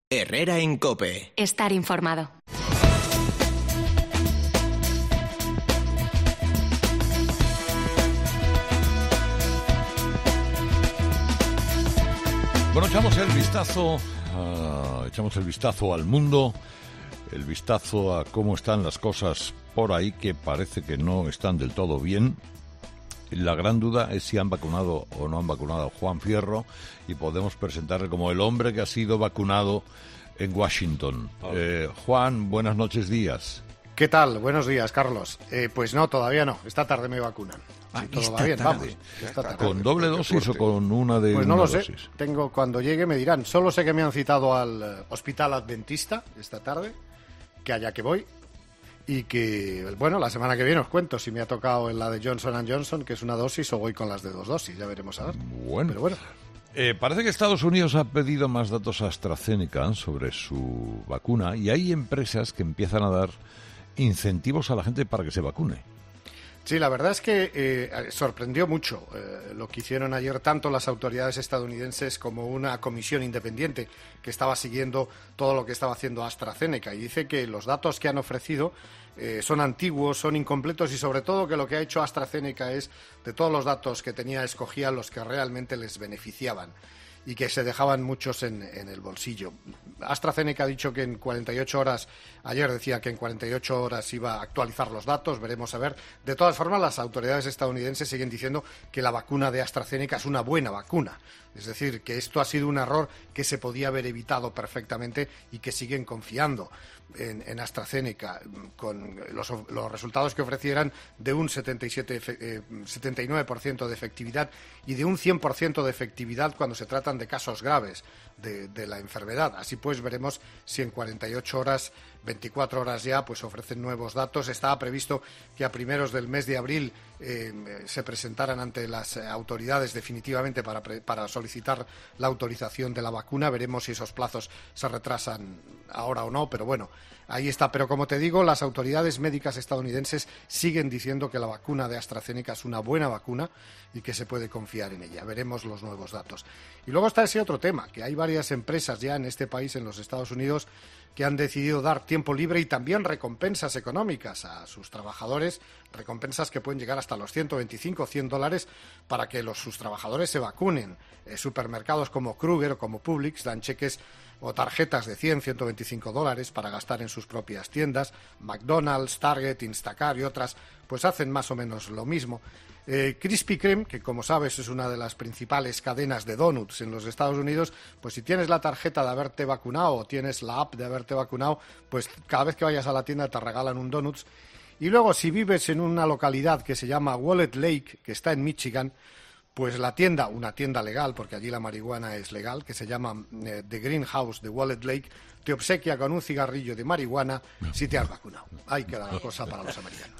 Herrera en COPE. Estar informado. Bueno, echamos el vistazo al mundo, el vistazo a cómo están las cosas por ahí, que parece que no están del todo bien. La gran duda es si han vacunado o no han vacunado a Juan Fierro, y podemos presentarle como el hombre que ha sido vacunado en Washington. Juan, buenas noches, días. ¿Qué tal? Buenos días, Carlos. Pues no, todavía no. Esta tarde me vacunan. Si todo va bien, vamos. Esta tarde. ¿Con doble dosis o con una de Pues no lo sé. dosis? Cuando llegue me dirán. Solo sé que me han citado al Hospital Adventista esta tarde, que allá que voy. Y que, bueno, la semana que viene os cuento si me ha tocado en la de Johnson & Johnson, que es una dosis, o voy con las de 2 dosis. Ya veremos a ver. Bueno. Pero bueno. Parece que Estados Unidos ha pedido más datos a AstraZeneca sobre su vacuna, y hay empresas que empiezan a dar incentivos a la gente para que se vacune. Sí, la verdad es que sorprendió mucho lo que hicieron ayer tanto las autoridades estadounidenses como una comisión independiente que estaba siguiendo todo lo que estaba haciendo AstraZeneca, y dice que los datos que han ofrecido son antiguos, son incompletos, y sobre todo que lo que ha hecho AstraZeneca es, de todos los datos que tenía, escogía los que realmente les beneficiaban y que se dejaban muchos en el bolsillo. AstraZeneca ha dicho que en 48 horas, ayer decía que en 48 horas iba a actualizar los datos, veremos a ver. De todas formas, las autoridades estadounidenses siguen diciendo que la vacuna de AstraZeneca es una buena vacuna. Es decir, que esto ha sido un error que se podía haber evitado perfectamente, y que siguen confiando en AstraZeneca, con los resultados que ofrecieran de un 79% de efectividad y de un 100% de efectividad cuando se tratan de casos graves de la enfermedad. Así pues, veremos si en 48 horas, 24 horas ya, pues ofrecen nuevos datos. Estaba previsto que a primeros del mes de abril se presentaran ante las autoridades definitivamente para solicitar la autorización de la vacuna. Veremos si esos plazos se retrasan ahora o no, pero bueno, ahí está. Pero como te digo, las autoridades médicas estadounidenses siguen diciendo que la vacuna de AstraZeneca es una buena vacuna y que se puede confiar en ella. Veremos los nuevos datos. Y luego está ese otro tema, que hay varias empresas ya en este país, en los Estados Unidos, que han decidido dar tiempo libre y también recompensas económicas a sus trabajadores, recompensas que pueden llegar hasta los $125 o $100 para que sus trabajadores se vacunen. Supermercados como Kroger o como Publix dan cheques o tarjetas de $100, $125 para gastar en sus propias tiendas. McDonald's, Target, Instacart y otras pues hacen más o menos lo mismo. Krispy Kreme, que como sabes es una de las principales cadenas de donuts en los Estados Unidos, pues si tienes la tarjeta de haberte vacunado o tienes la app de haberte vacunado, pues cada vez que vayas a la tienda te regalan un donuts. Y luego, si vives en una localidad que se llama Wallet Lake, que está en Michigan, pues la tienda, una tienda legal, porque allí la marihuana es legal, que se llama The Greenhouse de Wallet Lake, te obsequia con un cigarrillo de marihuana si te has vacunado. Ahí queda la cosa para los americanos.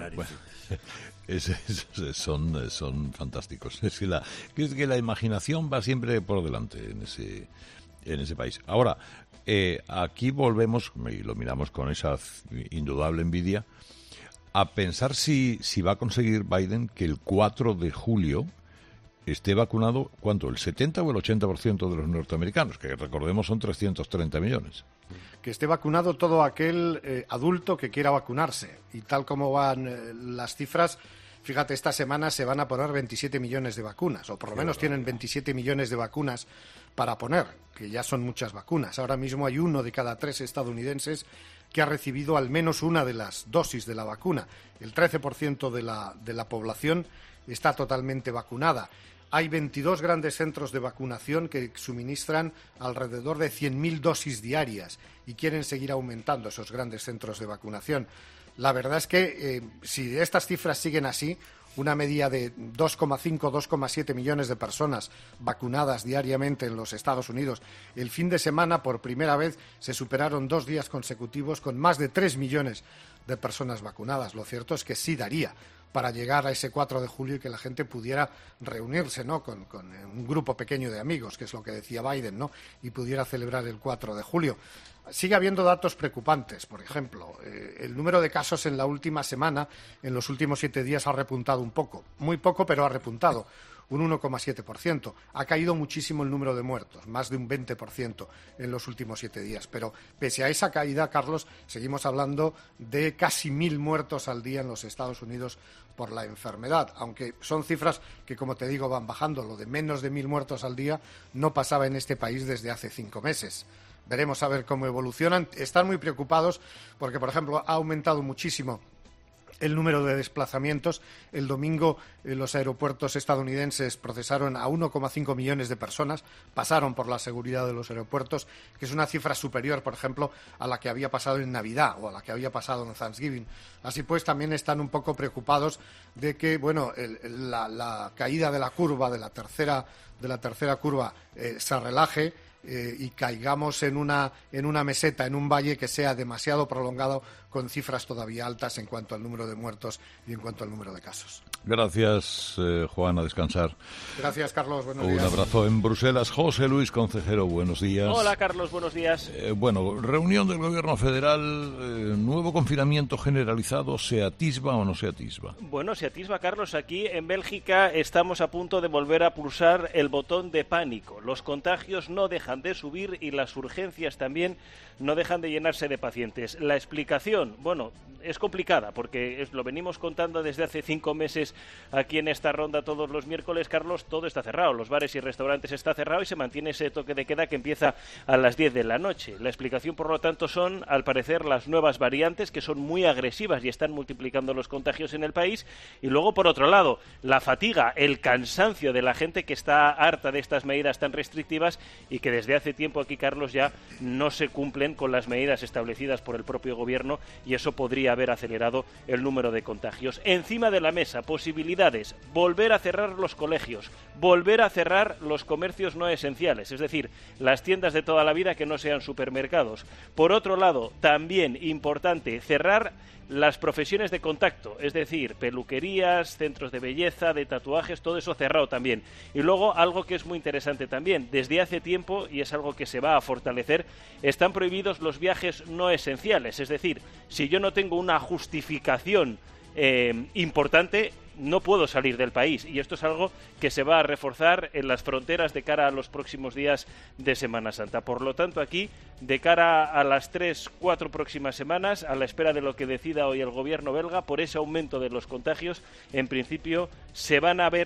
Son fantásticos. Es que la imaginación va siempre por delante en ese país. Ahora, aquí volvemos, y lo miramos con esa indudable envidia, a pensar si va a conseguir Biden que el 4 de julio esté vacunado, ¿cuánto? ¿El 70 o el 80% de los norteamericanos? Que recordemos son 330 millones. Que esté vacunado todo aquel adulto que quiera vacunarse. Y tal como van las cifras, fíjate, esta semana se van a poner 27 millones de vacunas, o por lo menos tienen 27 millones de vacunas para poner, que ya son muchas vacunas. Ahora mismo hay 1 de cada 3 estadounidenses que ha recibido al menos una de las dosis de la vacuna. El 13% de la población está totalmente vacunada. Hay 22 grandes centros de vacunación que suministran alrededor de 100.000 dosis diarias y quieren seguir aumentando esos grandes centros de vacunación. La verdad es que si estas cifras siguen así, una media de 2,5, 2,7 millones de personas vacunadas diariamente en los Estados Unidos. El fin de semana, por primera vez, se superaron 2 días consecutivos con más de 3 millones de personas vacunadas. Lo cierto es que sí daría para llegar a ese 4 de julio y que la gente pudiera reunirse, ¿no?, con un grupo pequeño de amigos, que es lo que decía Biden, ¿no?, y pudiera celebrar el 4 de julio. Sigue habiendo datos preocupantes. Por ejemplo, el número de casos en la última semana, en los últimos 7 días, ha repuntado un poco. Muy poco, pero ha repuntado. un 1,7%. Ha caído muchísimo el número de muertos, más de un 20% en los últimos 7 días. Pero pese a esa caída, Carlos, seguimos hablando de casi 1.000 muertos al día en los Estados Unidos por la enfermedad, aunque son cifras que, como te digo, van bajando. Lo de menos de 1.000 muertos al día no pasaba en este país desde hace 5 meses. Veremos a ver cómo evolucionan. Están muy preocupados porque, por ejemplo, ha aumentado muchísimo el número de desplazamientos. El domingo los aeropuertos estadounidenses procesaron a 1,5 millones de personas, pasaron por la seguridad de los aeropuertos, que es una cifra superior, por ejemplo, a la que había pasado en Navidad o a la que había pasado en Thanksgiving. Así pues, también están un poco preocupados de que, bueno, la caída de la curva, de la tercera curva, se relaje y caigamos en una meseta, en un valle que sea demasiado prolongado, con cifras todavía altas en cuanto al número de muertos y en cuanto al número de casos. Gracias, Juan, a descansar. Gracias, Carlos, buenos días. Un abrazo en Bruselas. José Luis Concejero, buenos días. Hola, Carlos, buenos días. Bueno, reunión del Gobierno Federal, nuevo confinamiento generalizado, ¿se atisba o no se atisba? Bueno, se atisba, Carlos. Aquí en Bélgica estamos a punto de volver a pulsar el botón de pánico. Los contagios no dejan de subir y las urgencias también no dejan de llenarse de pacientes. La explicación, bueno, es complicada porque lo venimos contando desde hace 5 meses aquí en esta ronda todos los miércoles, Carlos. Todo está cerrado, los bares y restaurantes está cerrado y se mantiene ese toque de queda que empieza a las 10 de la noche. La explicación, por lo tanto, son, al parecer, las nuevas variantes que son muy agresivas y están multiplicando los contagios en el país. Y luego, por otro lado, la fatiga, el cansancio de la gente que está harta de estas medidas tan restrictivas y que desde hace tiempo aquí, Carlos, ya no se cumplen con las medidas establecidas por el propio gobierno, y eso podría haber acelerado el número de contagios. Encima de la mesa, posibilidades: volver a cerrar los colegios, volver a cerrar los comercios no esenciales, es decir, las tiendas de toda la vida que no sean supermercados. Por otro lado, también importante, cerrar las profesiones de contacto, es decir, peluquerías, centros de belleza, de tatuajes, todo eso cerrado también. Y luego, algo que es muy interesante también, desde hace tiempo, y es algo que se va a fortalecer, están prohibidos los viajes no esenciales, es decir, si yo no tengo una justificación importante, no puedo salir del país, y esto es algo que se va a reforzar en las fronteras de cara a los próximos días de Semana Santa. Por lo tanto, aquí, de cara a las 3-4 próximas semanas, a la espera de lo que decida hoy el gobierno belga, por ese aumento de los contagios, en principio se van a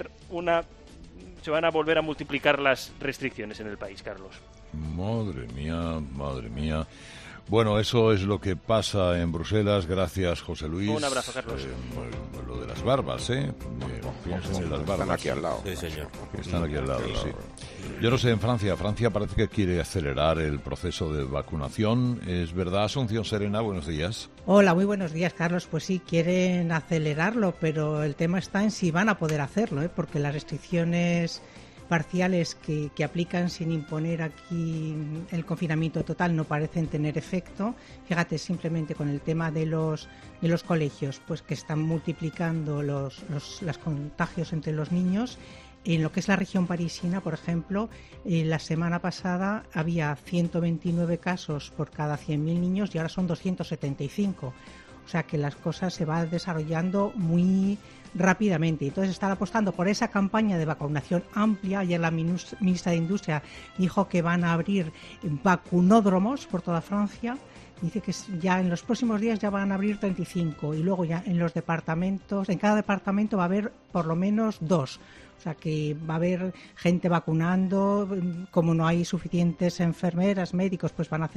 volver a multiplicar las restricciones en el país, Carlos. Madre mía, madre mía. Bueno, eso es lo que pasa en Bruselas. Gracias, José Luis. Un abrazo, Carlos. Lo de las barbas, piensen en las barbas. Están aquí al lado. Sí, señor. Están aquí al lado, sí. Yo no sé, en Francia parece que quiere acelerar el proceso de vacunación. ¿Es verdad, Asunción Serena? Buenos días. Hola, muy buenos días, Carlos. Pues sí, quieren acelerarlo, pero el tema está en si van a poder hacerlo, porque las restricciones parciales que aplican sin imponer aquí el confinamiento total no parecen tener efecto. Fíjate, simplemente con el tema de los colegios, pues que están multiplicando los contagios entre los niños. En lo que es la región parisina, por ejemplo, la semana pasada había 129 casos por cada 100.000 niños y ahora son 275. O sea que las cosas se van desarrollando muy rápidamente. Entonces están apostando por esa campaña de vacunación amplia. Ayer la ministra de Industria dijo que van a abrir vacunódromos por toda Francia. Dice que ya en los próximos días ya van a abrir 35 y luego ya en los departamentos, en cada departamento va a haber por lo menos 2. O sea que va a haber gente vacunando. Como no hay suficientes enfermeras, médicos, pues van a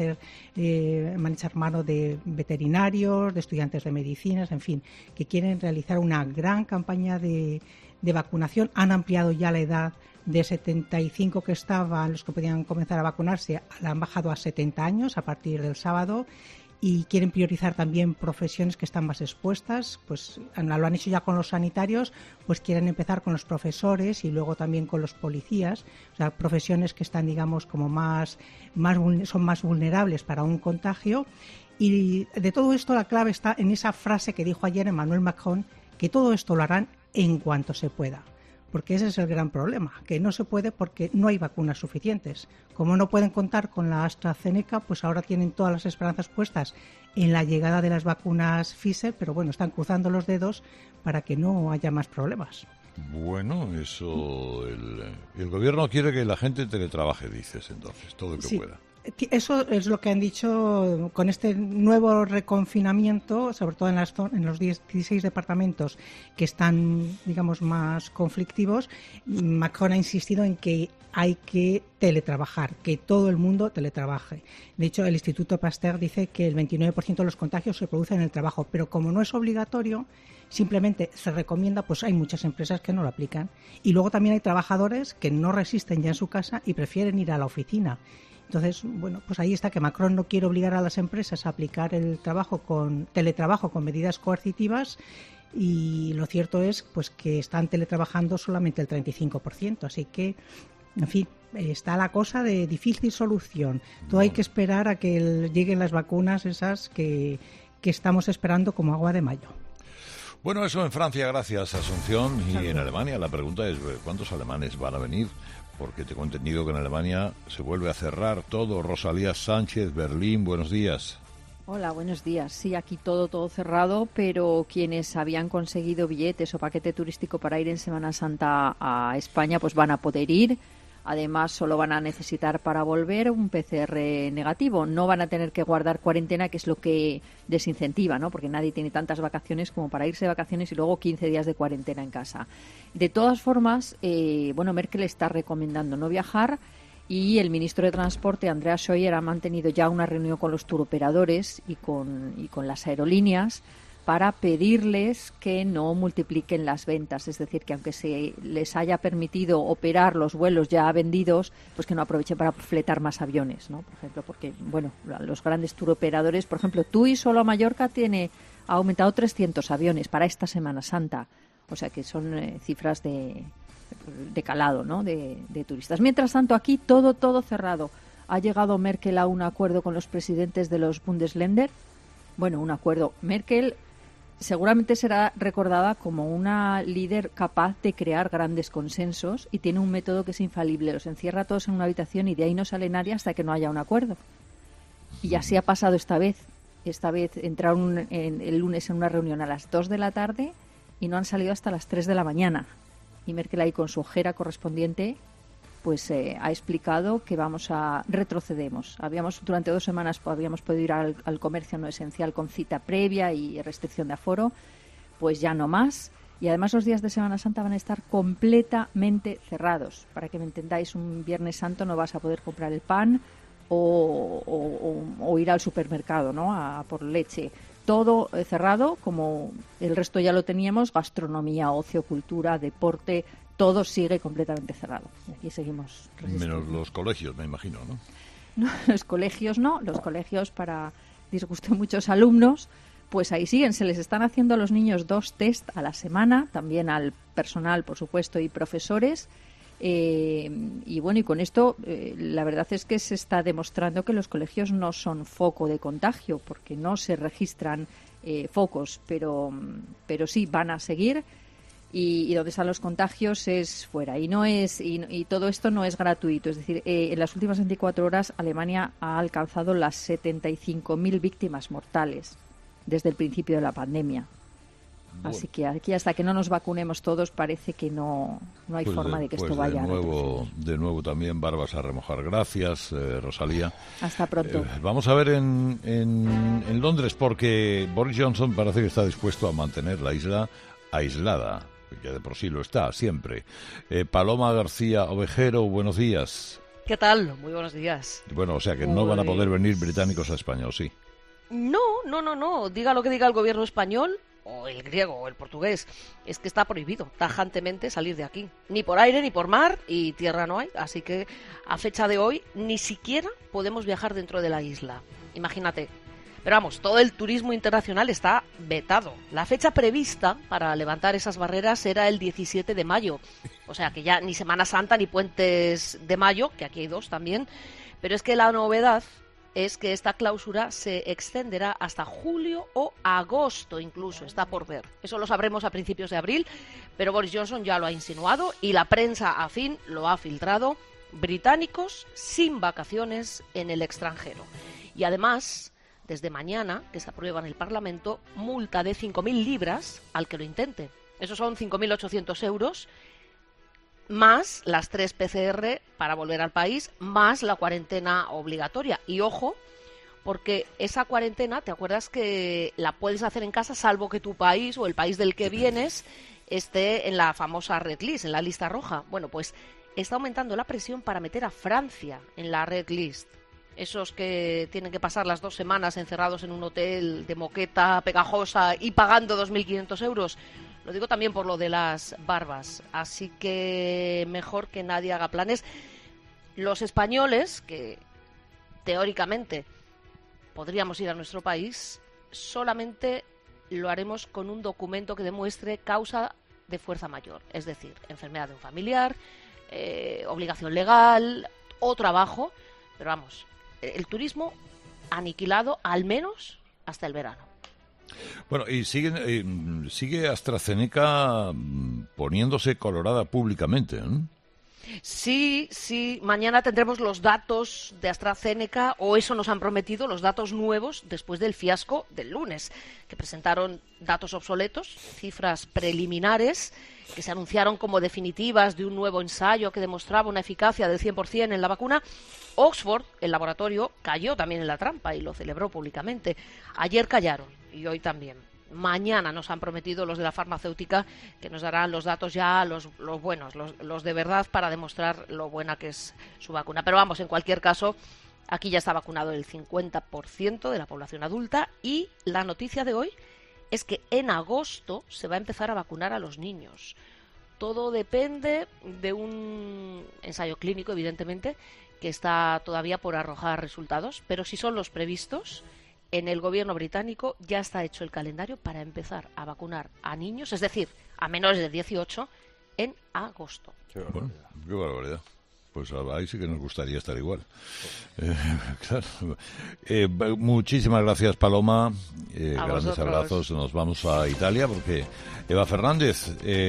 echar mano de veterinarios, de estudiantes de medicinas, en fin, que quieren realizar una gran campaña de vacunación. Han ampliado ya la edad de 75 que estaban los que podían comenzar a vacunarse, la han bajado a 70 años a partir del sábado. Y quieren priorizar también profesiones que están más expuestas, pues lo han hecho ya con los sanitarios, pues quieren empezar con los profesores y luego también con los policías, o sea, profesiones que están, digamos, como son más vulnerables para un contagio. Y de todo esto la clave está en esa frase que dijo ayer Emmanuel Macron, que todo esto lo harán en cuanto se pueda. Porque ese es el gran problema, que no se puede porque no hay vacunas suficientes. Como no pueden contar con la AstraZeneca, pues ahora tienen todas las esperanzas puestas en la llegada de las vacunas Pfizer, pero bueno, están cruzando los dedos para que no haya más problemas. Bueno, eso... El gobierno quiere que la gente teletrabaje, dices, entonces, todo lo que pueda. Eso es lo que han dicho con este nuevo reconfinamiento, sobre todo en los 16 departamentos que están, digamos, más conflictivos. Macron ha insistido en que hay que teletrabajar, que todo el mundo teletrabaje. De hecho, el Instituto Pasteur dice que el 29% de los contagios se producen en el trabajo, pero como no es obligatorio, simplemente se recomienda, pues hay muchas empresas que no lo aplican. Y luego también hay trabajadores que no resisten ya en su casa y prefieren ir a la oficina. Entonces, bueno, pues ahí está, que Macron no quiere obligar a las empresas a aplicar el teletrabajo con medidas coercitivas, y lo cierto es pues que están teletrabajando solamente el 35%, así que, en fin, está la cosa de difícil solución. Todo hay que esperar a que lleguen las vacunas esas que estamos esperando como agua de mayo. Bueno, eso en Francia, gracias, Asunción, y en Alemania la pregunta es ¿cuántos alemanes van a venir? Porque tengo entendido que en Alemania se vuelve a cerrar todo. Rosalía Sánchez, Berlín, buenos días. Hola, buenos días. Sí, aquí todo cerrado, pero quienes habían conseguido billetes o paquete turístico para ir en Semana Santa a España, pues van a poder ir. Además, solo van a necesitar para volver un PCR negativo. No van a tener que guardar cuarentena, que es lo que desincentiva, ¿no? Porque nadie tiene tantas vacaciones como para irse de vacaciones y luego 15 días de cuarentena en casa. De todas formas, Merkel está recomendando no viajar, y el ministro de Transporte, Andreas Scheuer, ha mantenido ya una reunión con los turoperadores y con las aerolíneas para pedirles que no multipliquen las ventas, es decir, que aunque se les haya permitido operar los vuelos ya vendidos, pues que no aprovechen para fletar más aviones, ¿no? Por ejemplo, porque, bueno, los grandes turoperadores, por ejemplo, TUI solo a Mallorca ha aumentado 300 aviones para esta Semana Santa, o sea que son cifras de calado, ¿no? De turistas. Mientras tanto, aquí todo cerrado. Ha llegado Merkel a un acuerdo con los presidentes de los Bundesländer. Bueno, un acuerdo. Merkel seguramente será recordada como una líder capaz de crear grandes consensos, y tiene un método que es infalible. Los encierra a todos en una habitación y de ahí no sale nadie hasta que no haya un acuerdo. Y así ha pasado esta vez. Esta vez entraron el lunes en una reunión a las 2 de la tarde y no han salido hasta las 3 de la mañana. Y Merkel ahí con su ojera correspondiente pues ha explicado que retrocedemos. Durante 2 semanas habíamos podido ir al comercio no esencial con cita previa y restricción de aforo, pues ya no más. Y además los días de Semana Santa van a estar completamente cerrados. Para que me entendáis, un Viernes Santo no vas a poder comprar el pan o ir al supermercado, ¿no? A por leche. Todo cerrado, como el resto ya lo teníamos: gastronomía, ocio, cultura, deporte. Todo sigue completamente cerrado. Y aquí seguimos resistiendo. Menos los colegios, me imagino, ¿no? No, los colegios no. Los colegios, para disgusto de muchos alumnos, pues ahí siguen. Se les están haciendo a los niños 2 test a la semana, también al personal, por supuesto, y profesores. Y bueno, y con esto la verdad es que se está demostrando que los colegios no son foco de contagio, porque no se registran focos, pero sí van a seguir. Y donde están los contagios es fuera. Y todo esto no es gratuito. Es decir, en las últimas 24 horas Alemania ha alcanzado las 75.000 víctimas mortales desde el principio de la pandemia. Bueno. Así que aquí, hasta que no nos vacunemos todos, parece que no hay forma de que esto vaya a retroceder. De nuevo también barbas a remojar. Gracias, Rosalía. Hasta pronto. Vamos a ver en Londres, porque Boris Johnson parece que está dispuesto a mantener la isla aislada, que de por sí lo está siempre. Paloma García Ovejero, buenos días. ¿Qué tal? Muy buenos días. Bueno, o sea que no van a poder venir británicos a España, ¿o sí? No. Diga lo que diga el gobierno español, o el griego, o el portugués, es que está prohibido tajantemente salir de aquí. Ni por aire, ni por mar, y tierra no hay. Así que a fecha de hoy ni siquiera podemos viajar dentro de la isla. Imagínate. Pero vamos, todo el turismo internacional está vetado. La fecha prevista para levantar esas barreras era el 17 de mayo. O sea que ya ni Semana Santa ni puentes de mayo, que aquí hay 2 también. Pero es que la novedad es que esta clausura se extenderá hasta julio o agosto incluso, está por ver. Eso lo sabremos a principios de abril, pero Boris Johnson ya lo ha insinuado y la prensa afín lo ha filtrado. Británicos sin vacaciones en el extranjero. Y además, desde mañana, que se aprueba en el Parlamento, multa de 5.000 libras al que lo intente. Esos son 5.800 euros, más las 3 PCR para volver al país, más la cuarentena obligatoria. Y ojo, porque esa cuarentena, ¿te acuerdas que la puedes hacer en casa salvo que tu país o el país del que vienes esté en la famosa Red List, en la lista roja? Bueno, pues está aumentando la presión para meter a Francia en la Red List. Esos que tienen que pasar las 2 semanas encerrados en un hotel de moqueta pegajosa y pagando 2.500 euros. Lo digo también por lo de las barbas. Así que mejor que nadie haga planes. Los españoles, que teóricamente podríamos ir a nuestro país, solamente lo haremos con un documento que demuestre causa de fuerza mayor. Es decir, enfermedad de un familiar, obligación legal o trabajo. Pero vamos, el turismo aniquilado al menos hasta el verano. Bueno, y sigue AstraZeneca poniéndose colorada públicamente, ¿no? Sí, mañana tendremos los datos de AstraZeneca, o eso nos han prometido, los datos nuevos después del fiasco del lunes, que presentaron datos obsoletos, cifras preliminares que se anunciaron como definitivas de un nuevo ensayo que demostraba una eficacia del 100% en la vacuna. Oxford, el laboratorio, cayó también en la trampa y lo celebró públicamente. Ayer callaron y hoy también. Mañana nos han prometido los de la farmacéutica que nos darán los datos ya, los buenos, los de verdad, para demostrar lo buena que es su vacuna. Pero vamos, en cualquier caso, aquí ya está vacunado el 50% de la población adulta y la noticia de hoy es que en agosto se va a empezar a vacunar a los niños. Todo depende de un ensayo clínico, evidentemente, que está todavía por arrojar resultados, pero si son los previstos, en el gobierno británico ya está hecho el calendario para empezar a vacunar a niños, es decir, a menores de 18, en agosto. Bueno, qué barbaridad. Pues ahí sí que nos gustaría estar igual. Claro. Muchísimas gracias, Paloma. Grandes abrazos. Nos vamos a Italia porque Eva Fernández,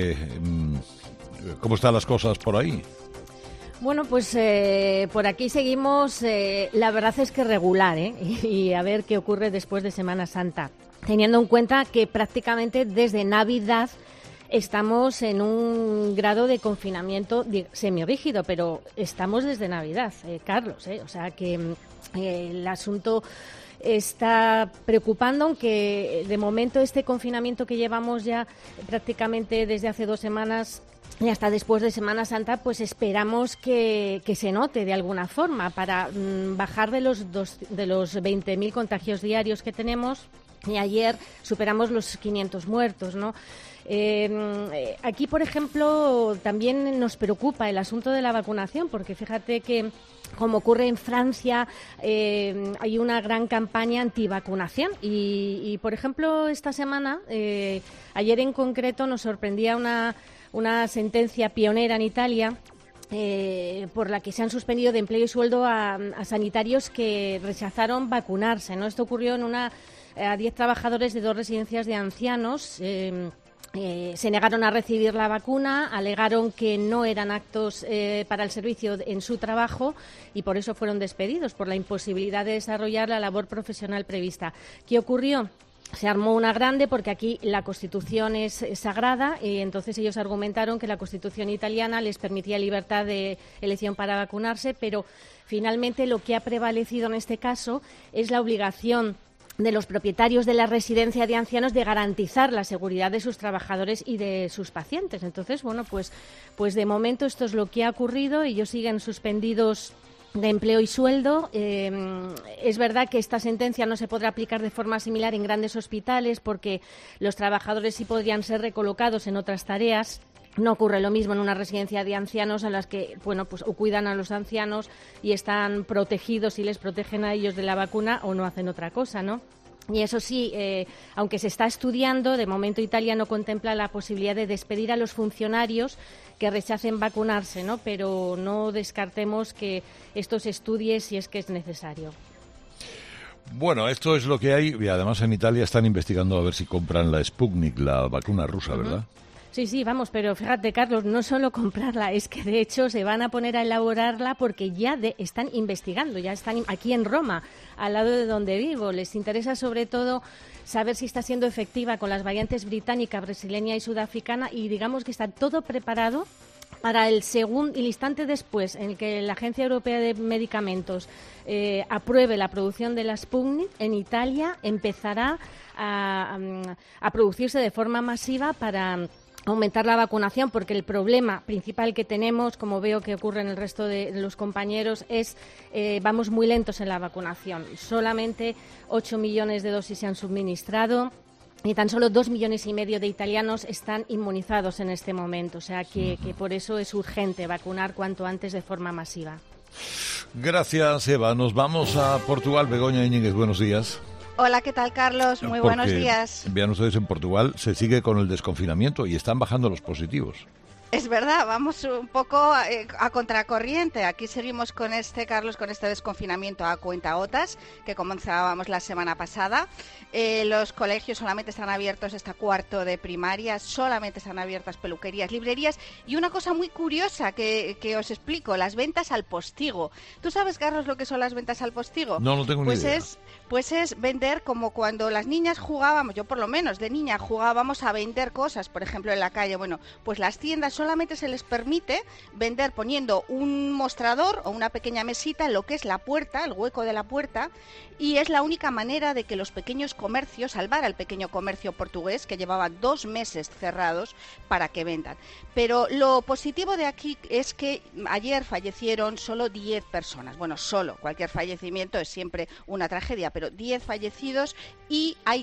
¿cómo están las cosas por ahí? Bueno, pues por aquí seguimos, la verdad es que regular, y a ver qué ocurre después de Semana Santa, teniendo en cuenta que prácticamente desde Navidad estamos en un grado de confinamiento semirrígido, pero estamos desde Navidad, Carlos, o sea que el asunto está preocupando, aunque de momento este confinamiento que llevamos ya prácticamente desde hace 2 semanas y hasta después de Semana Santa, pues esperamos que se note de alguna forma para bajar de los 20.000 contagios diarios que tenemos, y ayer superamos los 500 muertos, ¿no? Aquí, por ejemplo, también nos preocupa el asunto de la vacunación, porque fíjate que, como ocurre en Francia, hay una gran campaña antivacunación y por ejemplo, esta semana, ayer en concreto, nos sorprendía una sentencia pionera en Italia por la que se han suspendido de empleo y sueldo a sanitarios que rechazaron vacunarse, ¿no? Esto ocurrió a 10 trabajadores de 2 residencias de ancianos. Se negaron a recibir la vacuna, alegaron que no eran aptos para el servicio en su trabajo y por eso fueron despedidos, por la imposibilidad de desarrollar la labor profesional prevista. ¿Qué ocurrió? Se armó una grande porque aquí la Constitución es sagrada y entonces ellos argumentaron que la Constitución italiana les permitía libertad de elección para vacunarse, pero finalmente lo que ha prevalecido en este caso es la obligación de los propietarios de la residencia de ancianos de garantizar la seguridad de sus trabajadores y de sus pacientes. Entonces, bueno, pues de momento esto es lo que ha ocurrido. Ellos siguen suspendidos de empleo y sueldo. Es verdad que esta sentencia no se podrá aplicar de forma similar en grandes hospitales porque los trabajadores sí podrían ser recolocados en otras tareas. No ocurre lo mismo en una residencia de ancianos en las que, bueno, pues o cuidan a los ancianos y están protegidos y les protegen a ellos de la vacuna o no hacen otra cosa, ¿no? Y eso sí, aunque se está estudiando, de momento Italia no contempla la posibilidad de despedir a los funcionarios que rechacen vacunarse, ¿no? Pero no descartemos que esto se estudie si es que es necesario. Bueno, esto es lo que hay y además en Italia están investigando a ver si compran la Sputnik, la vacuna rusa, ¿verdad? Sí, vamos, pero fíjate, Carlos, no solo comprarla, es que de hecho se van a poner a elaborarla porque ya están investigando, ya están aquí en Roma, al lado de donde vivo. Les interesa sobre todo saber si está siendo efectiva con las variantes británica, brasileña y sudafricana, y digamos que está todo preparado para el instante después en el que la Agencia Europea de Medicamentos apruebe la producción de la Sputnik. En Italia empezará a producirse de forma masiva para aumentar la vacunación, porque el problema principal que tenemos, como veo que ocurre en el resto de los compañeros, es vamos muy lentos en la vacunación. Solamente 8 millones de dosis se han suministrado y tan solo 2,5 millones de italianos están inmunizados en este momento. O sea que por eso es urgente vacunar cuanto antes de forma masiva. Gracias, Eva. Nos vamos a Portugal. Begoña Íñiguez, buenos días. Hola, ¿qué tal, Carlos? Muy buenos días. Vean ustedes, en Portugal se sigue con el desconfinamiento y están bajando los positivos. Es verdad, vamos un poco a contracorriente. Aquí seguimos con Carlos, con este desconfinamiento a cuentagotas que comenzábamos la semana pasada. Los colegios solamente están abiertos hasta cuarto de primaria, solamente están abiertas peluquerías, librerías y una cosa muy curiosa que os explico, las ventas al postigo. ¿Tú sabes, Carlos, lo que son las ventas al postigo? No tengo ni idea. Pues es vender como cuando las niñas jugábamos, yo por lo menos de niña jugábamos a vender cosas, por ejemplo en la calle. Bueno, pues las tiendas solamente se les permite vender poniendo un mostrador o una pequeña mesita en lo que es la puerta, el hueco de la puerta, y es la única manera de que los pequeños comercios, salvar al pequeño comercio portugués que llevaba 2 meses cerrados para que vendan. Pero lo positivo de aquí es que ayer fallecieron solo 10 personas. Bueno, cualquier fallecimiento es siempre una tragedia, pero 10 fallecidos y hay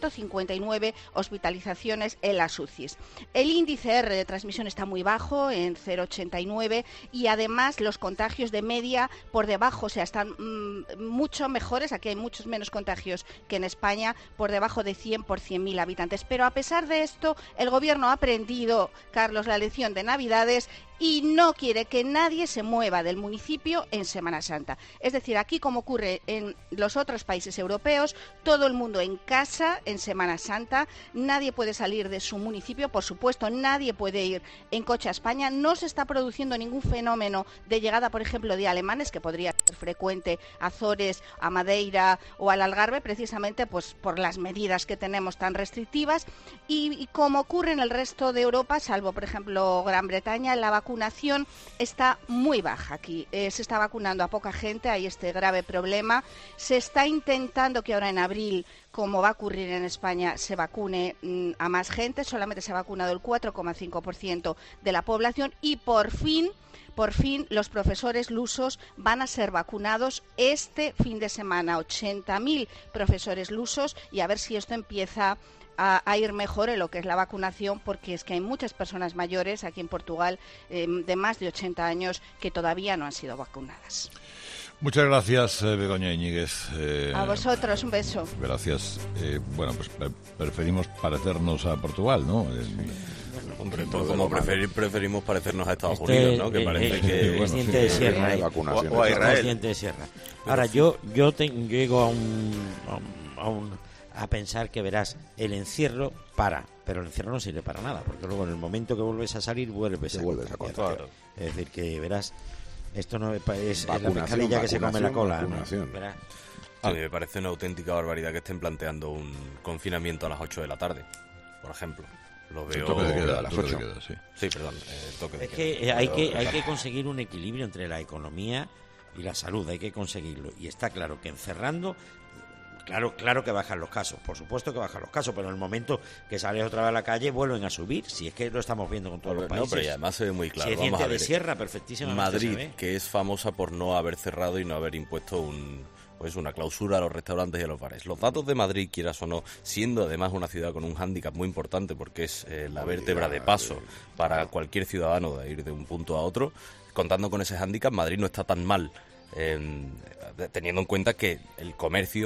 159 hospitalizaciones en las UCIs. El índice R de transmisión está muy bajo, en 0,89, y además los contagios de media por debajo, o sea, están mucho mejores. Aquí hay muchos menos contagios que en España, por debajo de 100 por 100.000 habitantes. Pero a pesar de esto, el gobierno ha aprendido, Carlos, la lección de Navidades y no quiere que nadie se mueva del municipio en Semana Santa. Es decir, aquí, como ocurre en los otros países europeos, todo el mundo en casa en Semana Santa, nadie puede salir de su municipio, por supuesto, nadie puede ir en coche a España, no se está produciendo ningún fenómeno de llegada, por ejemplo, de alemanes, que podría ser frecuente a Azores, a Madeira o al Algarve, precisamente pues por las medidas que tenemos tan restrictivas, y como ocurre en el resto de Europa, salvo, por ejemplo, Gran Bretaña, la vacunación está muy baja aquí. Se está vacunando a poca gente, hay este grave problema. Se está intentando que ahora en abril, como va a ocurrir en España, se vacune a más gente. Solamente se ha vacunado el 4,5% de la población y por fin los profesores lusos van a ser vacunados este fin de semana. 80.000 profesores lusos, y a ver si esto empieza a ir mejor en lo que es la vacunación, porque es que hay muchas personas mayores aquí en Portugal de más de 80 años que todavía no han sido vacunadas. Muchas gracias, Begoña Íñiguez. A vosotros, un beso. Gracias. Bueno, pues preferimos parecernos a Portugal, ¿no? Hombre, como preferimos parecernos a Estados Unidos, ¿no? Que parece que es diente de sierra, o a Israel. Diente de sierra. Ahora, yo llego a pensar que, verás, el encierro pero el encierro no sirve para nada, porque luego en el momento que vuelves a salir vuelves a contagiar. Es decir, que verás, esto no es la pescadilla que se come la cola, ¿no? Verás. A mí me parece una auténtica barbaridad que estén planteando un confinamiento a las 8 de la tarde, por ejemplo. Lo veo... El toque de queda, a las 8. Sí, perdón, el toque de queda. Es que hay que conseguir un equilibrio entre la economía y la salud, hay que conseguirlo. Y está claro que encerrando... Claro que bajan los casos, por supuesto que bajan los casos, pero en el momento que sales otra vez a la calle vuelven a subir, si es que lo estamos viendo con todos los países. No, pero además se ve muy claro. Si es diente de sierra, perfectísimamente Madrid, se ve. que es famosa por no haber cerrado y no haber impuesto una clausura a los restaurantes y a los bares. Los datos de Madrid, quieras o no, siendo además una ciudad con un hándicap muy importante, porque es la vértebra de paso para cualquier ciudadano de ir de un punto a otro, contando con ese hándicap, Madrid no está tan mal, teniendo en cuenta que el comercio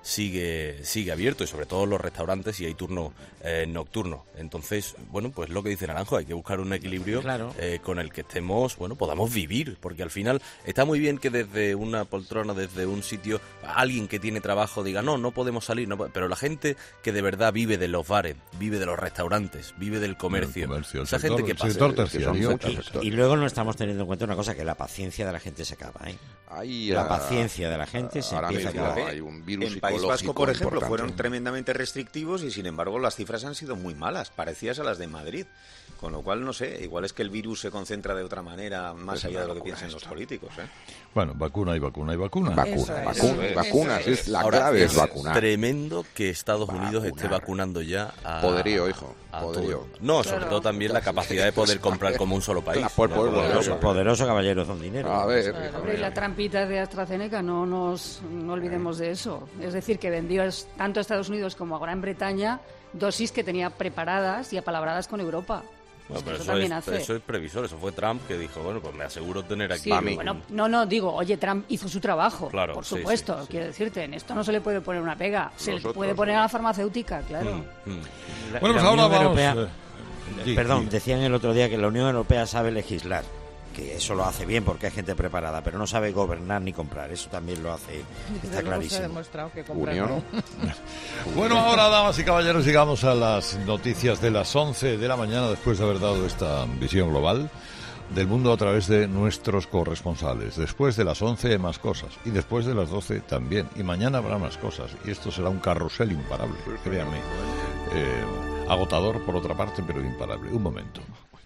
sigue abierto, y sobre todo los restaurantes, y hay turno nocturno. Entonces, bueno, pues lo que dice Naranjo, hay que buscar un equilibrio con el que estemos, bueno, podamos vivir, porque al final está muy bien que desde una poltrona, desde un sitio, alguien que tiene trabajo diga, no podemos salir, pero la gente que de verdad vive de los bares, vive de los restaurantes, vive del comercio, esa gente que pasa. Y luego no estamos teniendo en cuenta una cosa, que la paciencia de la gente se acaba, la paciencia de la gente se empieza a acabar. Hay un virus en País Vasco, por ejemplo, fueron tremendamente restrictivos y sin embargo las cifras han sido muy malas, parecidas a las de Madrid. Con lo cual, no sé, igual es que el virus se concentra de otra manera más allá de lo que piensan los políticos. Bueno, vacuna y vacuna y vacuna. Vacunas, es la clave es vacunar. Tremendo que Estados Unidos esté vacunando ya a... Poderío, hijo, poderío. No, sobre todo también la capacidad de poder comprar como un solo país. Poderoso caballero don dinero. A ver. Y la trampita de AstraZeneca, no olvidemos de eso. Es decir, que vendió tanto a Estados Unidos como a Gran Bretaña dosis que tenía preparadas y apalabradas con Europa. Bueno, pero eso es previsor, eso fue Trump que dijo, bueno, pues me aseguro tener aquí... Sí, bueno, digo, oye, Trump hizo su trabajo, claro, por supuesto, quiero decirte, en esto no se le puede poner una pega, se le puede poner a la farmacéutica, claro. Bueno, pues ahora vamos... Decían el otro día que la Unión Europea sabe legislar, que eso lo hace bien porque hay gente preparada, pero no sabe gobernar ni comprar, eso también lo hace, está clarísimo. Se ha demostrado que comprar, ¿no? Bueno, ahora, damas y caballeros, llegamos a las noticias de las 11 de la mañana, después de haber dado esta visión global del mundo a través de nuestros corresponsales. Después de las 11 más cosas, y después de las 12 también, y mañana habrá más cosas, y esto será un carrusel imparable, créanme. Agotador por otra parte, pero imparable. Un momento.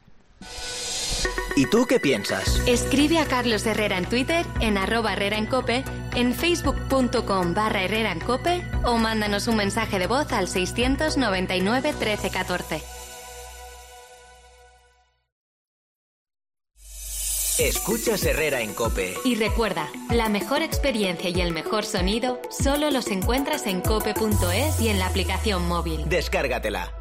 ¿Y tú qué piensas? Escribe a Carlos Herrera en Twitter, en @HerreraEnCope, en facebook.com/HerreraEnCope o mándanos un mensaje de voz al 699 13 14. Escuchas Herrera en COPE. Y recuerda, la mejor experiencia y el mejor sonido solo los encuentras en cope.es y en la aplicación móvil. Descárgatela.